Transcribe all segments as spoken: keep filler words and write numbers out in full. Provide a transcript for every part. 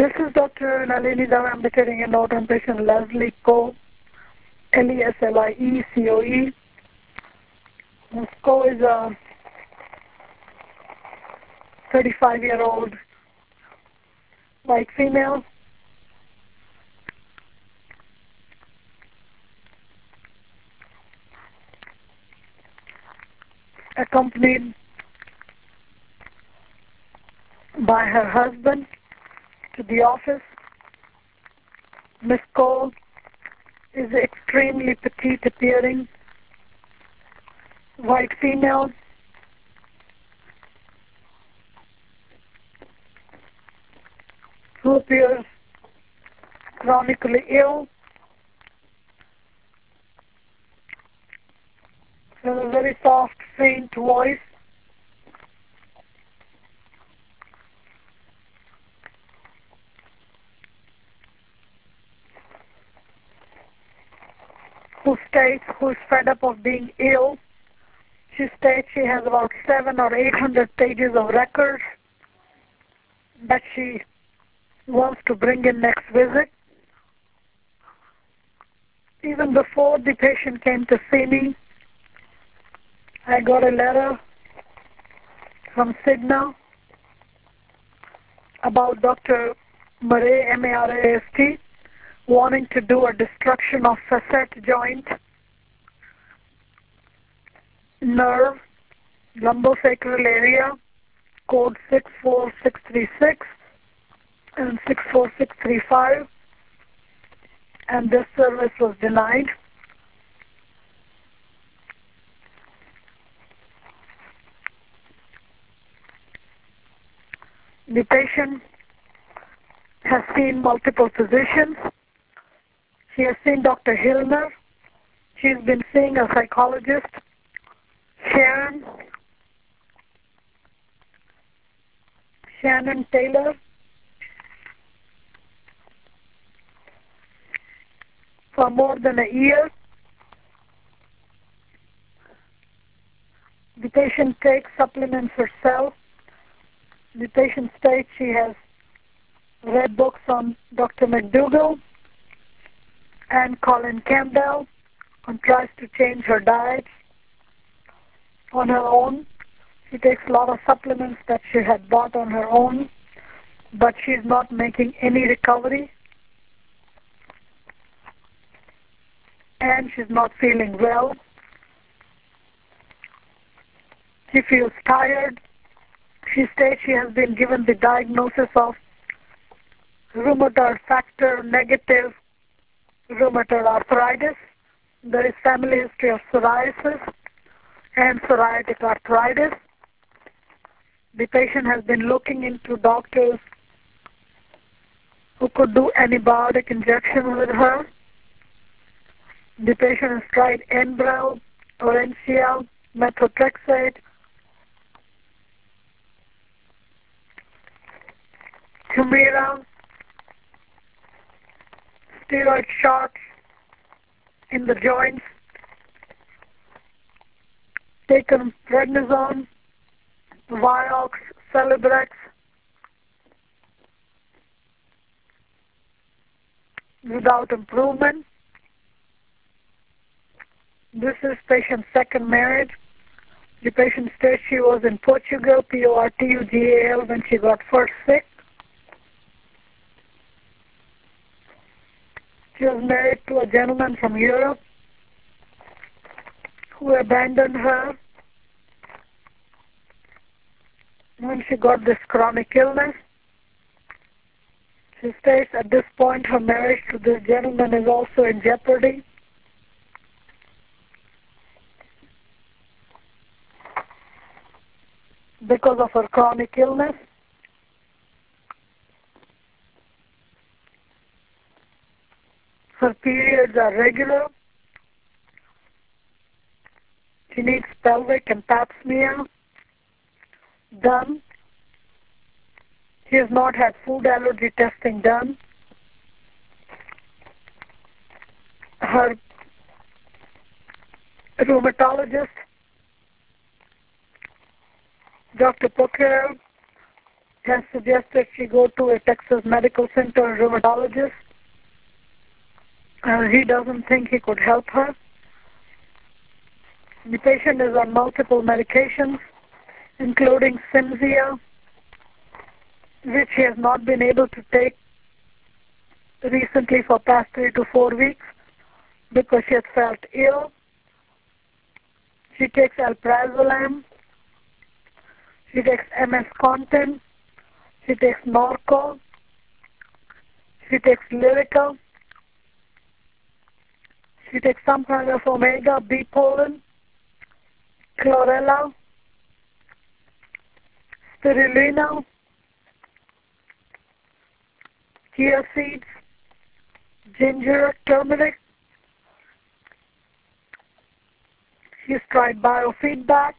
This is Doctor Nalini Dave. I'm taking a note on patient Leslie Coe, L E S L I E C O E. Miz Coe is a thirty-five-year-old white female. Accompanied by her husband to the office. Miz Coe is an extremely petite appearing white female who appears chronically ill. She has a very soft, faint voice. Who states who is fed up of being ill. She states she has about seven or eight hundred pages of records that she wants to bring in next visit. Even before the patient came to see me, I got a letter from Cigna about Doctor Murray, M A R A S T, wanting to do a destruction of facet joint, nerve, lumbosacral area, code six four six three six and six four six three five, and this service was denied. The patient has seen multiple physicians. She has seen Doctor Hillner. She's been seeing a psychologist, Sharon, Shannon Taylor, for more than a year. The patient takes supplements herself. The patient states she has read books on Doctor McDougall and Colin Campbell and tries to change her diet on her own. She takes a lot of supplements that she had bought on her own, but she's not making any recovery, and she's not feeling well. She feels tired. She states she has been given the diagnosis of rheumatoid factor negative rheumatoid arthritis. There is family history of psoriasis and psoriatic arthritis. The patient has been looking into doctors who could do antibiotic injection with her. The patient has tried Enbrel, Orencia, methotrexate, Humira, steroid shots in the joints, taken prednisone, Vioxx, Celebrex, without improvement. This is patient's second marriage. The patient states she was in Portugal, P O R T U G A L, when she got first sick. She was married to a gentleman from Europe who abandoned her when she got this chronic illness. She states at this point her marriage to this gentleman is also in jeopardy. Because of her chronic illness. Her periods are regular. She needs pelvic and pap smear done. She has not had food allergy testing done. Her rheumatologist, Doctor Poker, has suggested she go to a Texas Medical Center rheumatologist. Uh, he doesn't think he could help her. The patient is on multiple medications, including Cimzia, which he has not been able to take recently for past three to four weeks because she has felt ill. She takes alprazolam. She takes M S Contin. She takes Norco. She takes Lyrica. She takes some kind of omega B pollen, chlorella, spirulina, chia seeds, ginger, turmeric. She's tried biofeedback,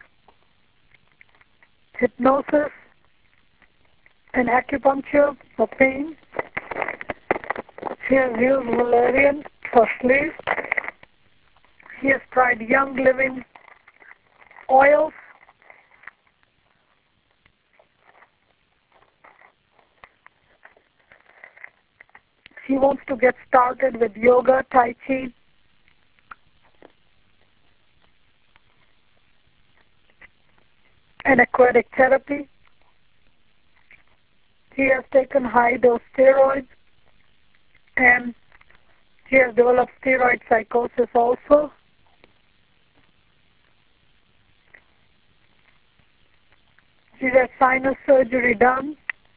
hypnosis, and acupuncture for pain. She has used valerian for sleep. She has tried Young Living oils. She wants to get started with yoga, Tai Chi, and aquatic therapy. She has taken high-dose steroids, and she has developed steroid psychosis also. She had sinus surgery done.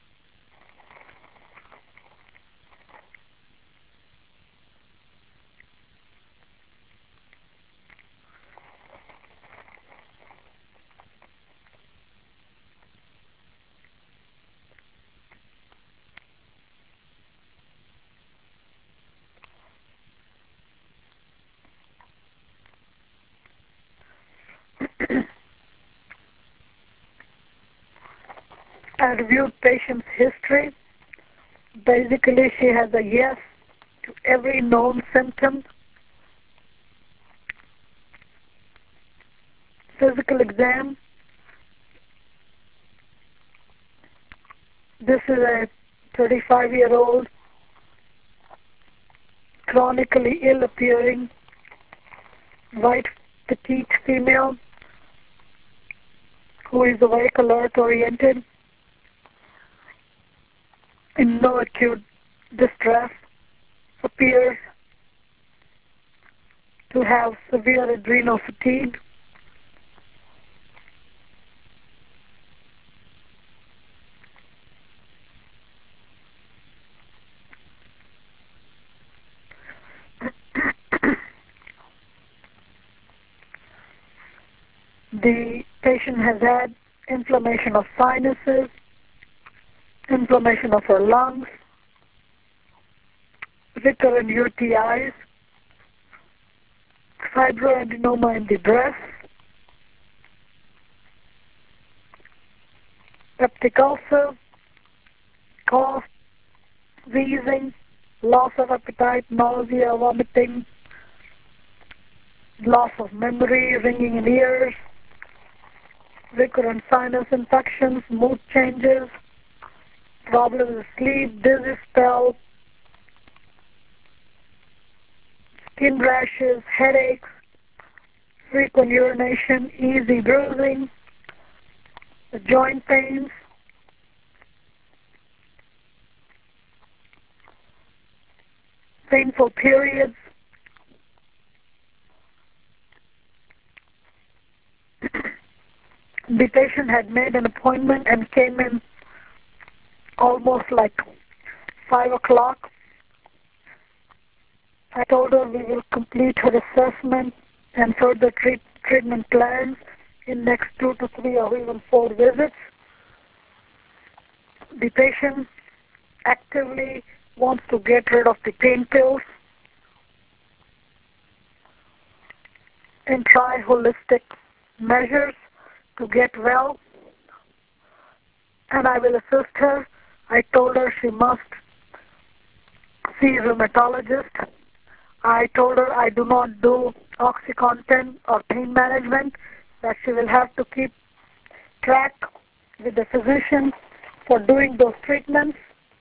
I reviewed patient's history. Basically, she has a yes to every known symptom. Physical exam. This is a thirty-five-year-old, chronically ill-appearing, white, petite female who is awake, alert, oriented, in no acute distress, appears to have severe adrenal fatigue. The patient has had inflammation of sinuses, inflammation of her lungs, recurrent U T Is, fibroadenoma in the breast, peptic ulcer, cough, wheezing, loss of appetite, nausea, vomiting, loss of memory, ringing in ears, recurrent sinus infections, mood changes, problems with sleep, dizzy spell, skin rashes, headaches, frequent urination, easy bruising, joint pains, painful periods, the patient had made an appointment and came in almost like five o'clock. I told her we will complete her assessment and further treat, treatment plans in next two to three or even four visits. The patient actively wants to get rid of the pain pills and try holistic measures to get well, and I will assist her. I told her she must see a rheumatologist. I told her I do not do OxyContin or pain management, that she will have to keep track with the physician for doing those treatments,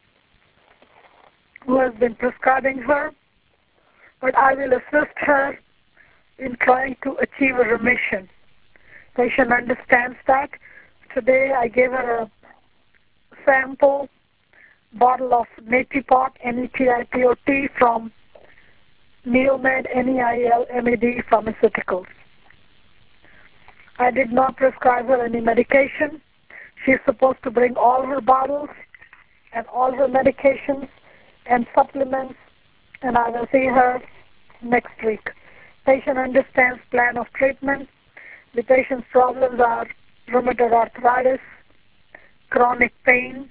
who has been prescribing her, but I will assist her in trying to achieve a remission. Patient understands that. Today I gave her a sample bottle of Netipot, N E T I P O T, from Neilmed, N E I L M E D Pharmaceuticals. I did not prescribe her any medication. She's supposed to bring all her bottles and all her medications and supplements, and I will see her next week. Patient understands plan of treatment. The patient's problems are rheumatoid arthritis, chronic pain,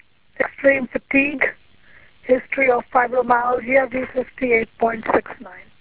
extreme fatigue, history of fibromyalgia, V fifty-eight point six nine.